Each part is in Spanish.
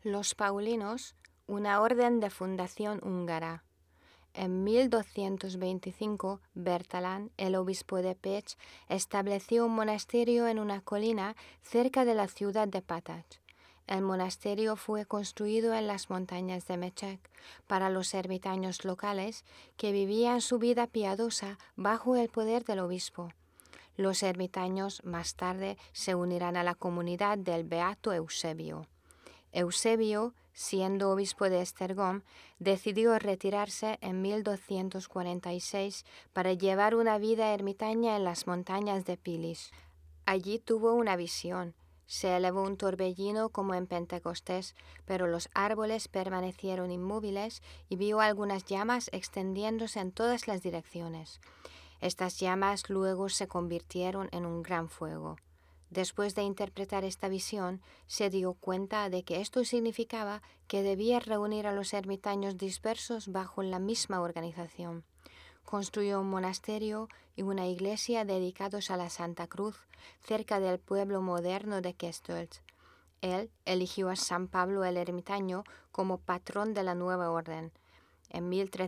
Los Paulinos, una orden de fundación húngara. En 1225, Bertalan, el obispo de Pécs, estableció un monasterio en una colina cerca de la ciudad de Patach. El monasterio fue construido en las montañas de Mechec para los ermitaños locales que vivían su vida piadosa bajo el poder del obispo. Los ermitaños más tarde se unirán a la comunidad del beato Eusebio. Eusebio, siendo obispo de Esztergom, decidió retirarse en 1246 para llevar una vida ermitaña en las montañas de Pilis. Allí tuvo una visión. Se elevó un torbellino como en Pentecostés, pero los árboles permanecieron inmóviles y vio algunas llamas extendiéndose en todas las direcciones. Estas llamas luego se convirtieron en un gran fuego. Después de interpretar esta visión, se dio cuenta de que esto significaba que debía reunir a los ermitaños dispersos bajo la misma organización. Construyó un monasterio y una iglesia dedicados a la Santa Cruz, cerca del pueblo moderno de Kestelt. Él eligió a San Pablo el Ermitaño como patrón de la nueva orden. En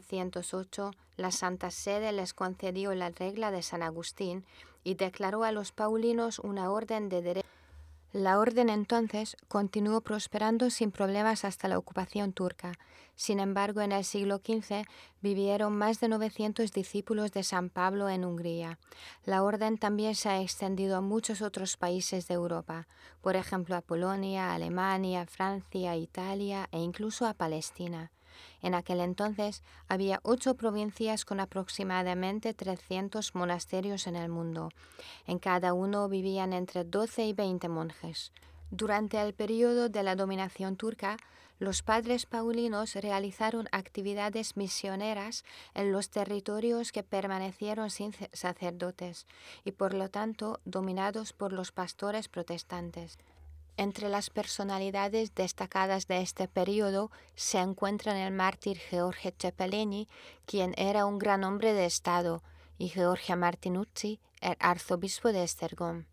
1308, la Santa Sede les concedió la regla de San Agustín y declaró a los paulinos una orden de derecho. La orden entonces continuó prosperando sin problemas hasta la ocupación turca. Sin embargo, en el siglo XV vivieron más de 900 discípulos de San Pablo en Hungría. La orden también se ha extendido a muchos otros países de Europa, por ejemplo a Polonia, Alemania, Francia, Italia e incluso a Palestina. En aquel entonces había 8 provincias con aproximadamente 300 monasterios en el mundo. En cada uno vivían entre 12 y 20 monjes. Durante el periodo de la dominación turca, los padres paulinos realizaron actividades misioneras en los territorios que permanecieron sin sacerdotes y por lo tanto dominados por los pastores protestantes. Entre las personalidades destacadas de este periodo se encuentran el mártir George Cepelini, quien era un gran hombre de Estado, y Georgia Martinuzzi, el arzobispo de Esztergom.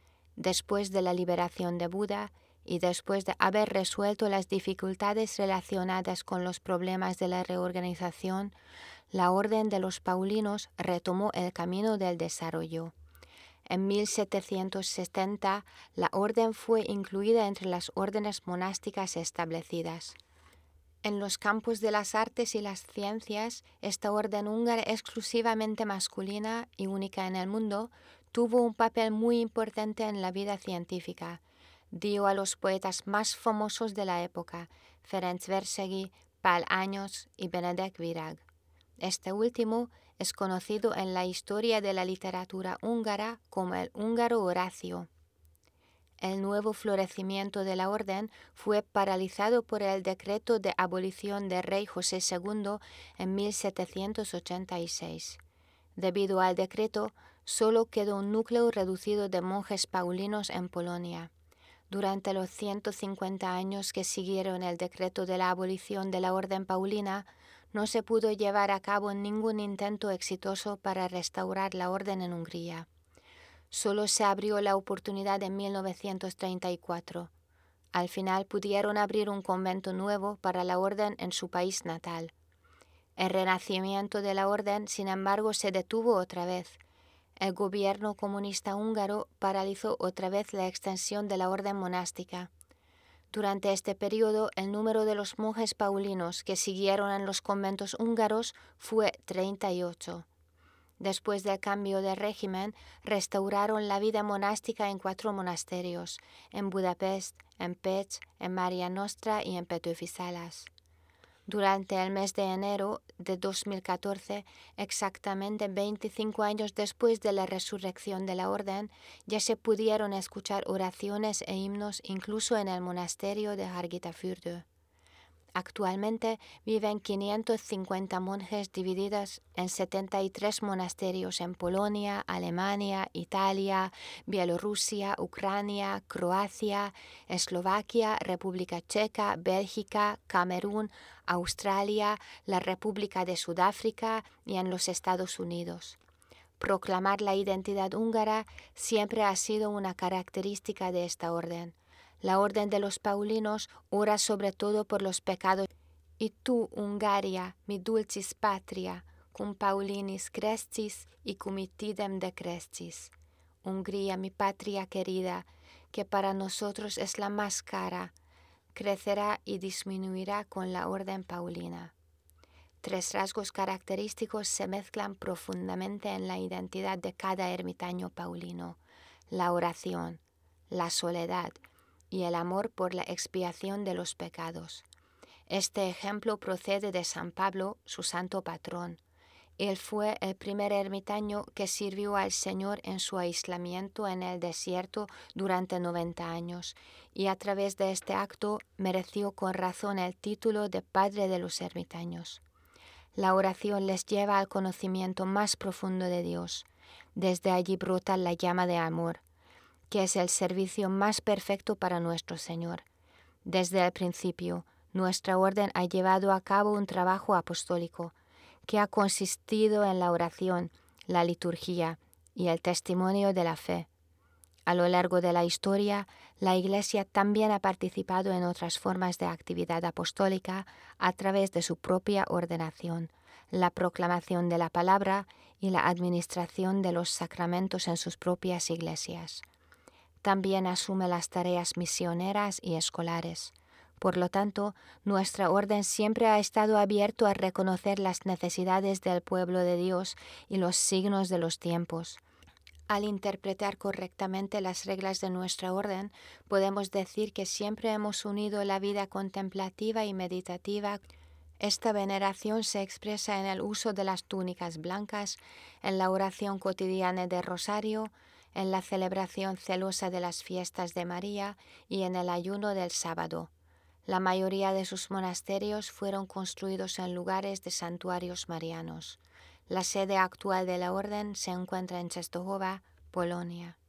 Después de la liberación de Buda y después de haber resuelto las dificultades relacionadas con los problemas de la reorganización, la orden de los paulinos retomó el camino del desarrollo. En 1770, la orden fue incluida entre las órdenes monásticas establecidas. En los campos de las artes y las ciencias, esta orden húngara exclusivamente masculina y única en el mundo, tuvo un papel muy importante en la vida científica. Dio a los poetas más famosos de la época, Ferenc Versegyi, Pál Ágyos y Benedek Virag. Este último es conocido en la historia de la literatura húngara como el húngaro Horacio. El nuevo florecimiento de la orden fue paralizado por el decreto de abolición del rey José II en 1786. Debido al decreto, solo quedó un núcleo reducido de monjes paulinos en Polonia. Durante los 150 años que siguieron el decreto de la abolición de la orden paulina, no se pudo llevar a cabo ningún intento exitoso para restaurar la orden en Hungría. Solo se abrió la oportunidad en 1934. Al final pudieron abrir un convento nuevo para la orden en su país natal. El renacimiento de la orden, sin embargo, se detuvo otra vez. El gobierno comunista húngaro paralizó otra vez la extensión de la orden monástica. Durante este periodo, el número de los monjes paulinos que siguieron en los conventos húngaros fue 38. Después del cambio de régimen, restauraron la vida monástica en 4 monasterios, en Budapest, en Pécs, en Maria Nostra y en Petőfi Szilas. Durante el mes de enero de 2014, exactamente 25 años después de la resurrección de la orden, ya se pudieron escuchar oraciones e himnos incluso en el monasterio de Hargitafürde. Actualmente viven 550 monjes divididos en 73 monasterios en Polonia, Alemania, Italia, Bielorrusia, Ucrania, Croacia, Eslovaquia, República Checa, Bélgica, Camerún, Australia, la República de Sudáfrica y en los Estados Unidos. Proclamar la identidad húngara siempre ha sido una característica de esta orden. La orden de los Paulinos ora sobre todo por los pecados. Y tú, Hungaria, mi dulcis patria, cum Paulinis crescis y cum itidem decrescis. Hungría, mi patria querida, que para nosotros es la más cara, crecerá y disminuirá con la orden paulina. 3 rasgos característicos se mezclan profundamente en la identidad de cada ermitaño paulino: la oración, la soledad y el amor por la expiación de los pecados. Este ejemplo procede de San Pablo, su santo patrón. Él fue el primer ermitaño que sirvió al Señor en su aislamiento en el desierto durante 90 años, y a través de este acto mereció con razón el título de Padre de los ermitaños. La oración les lleva al conocimiento más profundo de Dios. Desde allí brota la llama de amor, que es el servicio más perfecto para nuestro Señor. Desde el principio, nuestra orden ha llevado a cabo un trabajo apostólico que ha consistido en la oración, la liturgia y el testimonio de la fe. A lo largo de la historia, la Iglesia también ha participado en otras formas de actividad apostólica a través de su propia ordenación, la proclamación de la palabra y la administración de los sacramentos en sus propias iglesias. También asume las tareas misioneras y escolares. Por lo tanto, nuestra orden siempre ha estado abierto a reconocer las necesidades del pueblo de Dios y los signos de los tiempos. Al interpretar correctamente las reglas de nuestra orden, podemos decir que siempre hemos unido la vida contemplativa y meditativa. Esta veneración se expresa en el uso de las túnicas blancas, en la oración cotidiana de rosario, en la celebración celosa de las fiestas de María y en el ayuno del sábado. La mayoría de sus monasterios fueron construidos en lugares de santuarios marianos. La sede actual de la orden se encuentra en Częstochowa, Polonia.